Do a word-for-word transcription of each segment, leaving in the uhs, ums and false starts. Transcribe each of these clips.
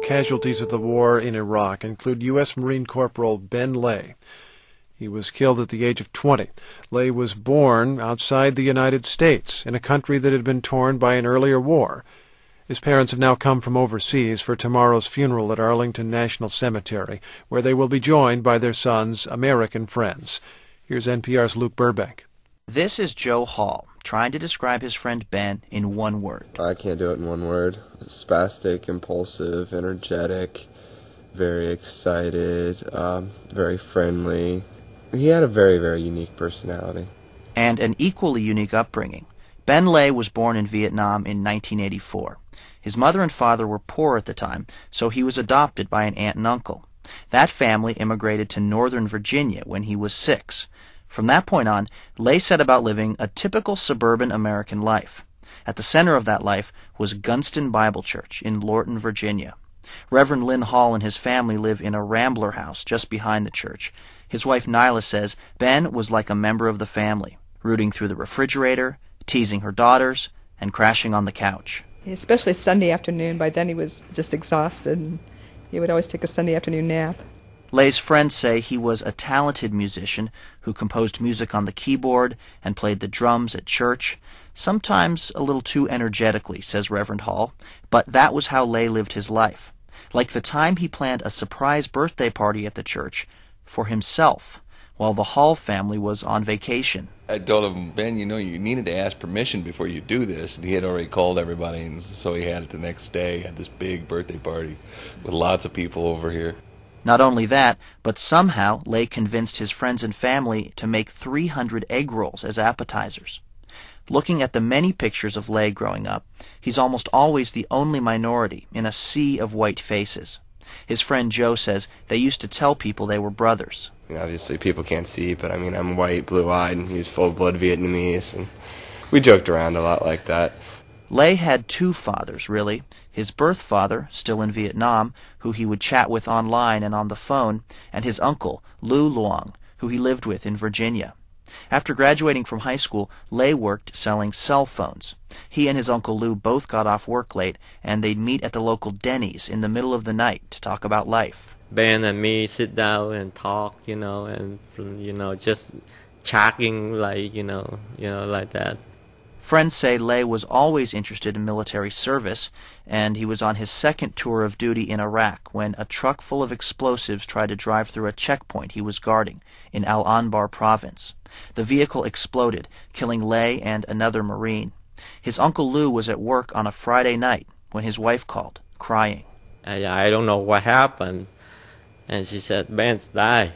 casualties of the war in Iraq include U S Marine Corporal Ben Lay. He was killed at the age of twenty. Lay was born outside the United States, in a country that had been torn by an earlier war. His parents have now come from overseas for tomorrow's funeral at Arlington National Cemetery, where they will be joined by their son's American friends. Here's N P R's Luke Burbank. This is Joe Hall, trying to describe his friend Ben in one word. I can't do it in one word. Spastic, impulsive, energetic, very excited, um, very friendly. He had a very, very unique personality. And an equally unique upbringing. Ben Lay was born in Vietnam in nineteen eighty-four. His mother and father were poor at the time, so he was adopted by an aunt and uncle. That family immigrated to Northern Virginia when he was six. From that point on, Lay set about living a typical suburban American life. At the center of that life was Gunston Bible Church in Lorton, Virginia. Reverend Lynn Hall and his family live in a rambler house just behind the church. His wife Nyla says Ben was like a member of the family, rooting through the refrigerator, teasing her daughters, and crashing on the couch. Especially Sunday afternoon. By then he was just exhausted, and he would always take a Sunday afternoon nap. Lay's friends say he was a talented musician who composed music on the keyboard and played the drums at church, sometimes a little too energetically, says Reverend Hall, but that was how Lay lived his life. Like the time he planned a surprise birthday party at the church for himself, while the Hall family was on vacation. I told him, Ben, you know, you needed to ask permission before you do this. And he had already called everybody, and so he had it the next day, had this big birthday party with lots of people over here. Not only that, but somehow Lay convinced his friends and family to make three hundred egg rolls as appetizers. Looking at the many pictures of Lay growing up, he's almost always the only minority in a sea of white faces. His friend Joe says they used to tell people they were brothers. You know, obviously people can't see, but I mean, I'm white, blue-eyed, and he's full-blood Vietnamese, and we joked around a lot like that. Lay had two fathers, really. His birth father, still in Vietnam, who he would chat with online and on the phone, and his uncle, Lou Luong, who he lived with in Virginia. After graduating from high school, Lay worked selling cell phones. He and his Uncle Lou both got off work late, and they'd meet at the local Denny's in the middle of the night to talk about life. Ben and me sit down and talk, you know, and, you know, just chatting like, you know, you know, like that. Friends say Lay was always interested in military service, and he was on his second tour of duty in Iraq when a truck full of explosives tried to drive through a checkpoint he was guarding in Al Anbar province. The vehicle exploded, killing Lay and another Marine. His Uncle Lou was at work on a Friday night when his wife called, crying. I, I don't know what happened, and she said, Ben's died.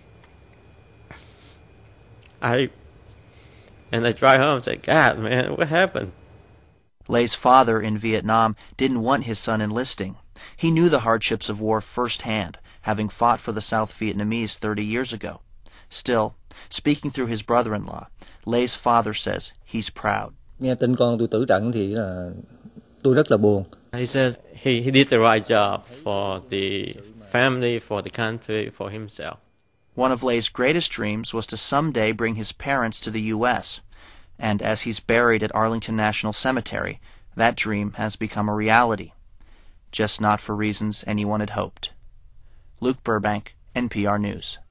I... And I drive home and say, God, man, what happened? Lay's father in Vietnam didn't want his son enlisting. He knew the hardships of war firsthand, having fought for the South Vietnamese thirty years ago. Still, speaking through his brother-in-law, Lay's father says he's proud. Nghe tin con tôi tử trận thì là tôi rất là buồn. He says he, he did the right job for the family, for the country, for himself. One of Lay's greatest dreams was to someday bring his parents to the U S, and as he's buried at Arlington National Cemetery, that dream has become a reality, just not for reasons anyone had hoped. Luke Burbank, N P R News.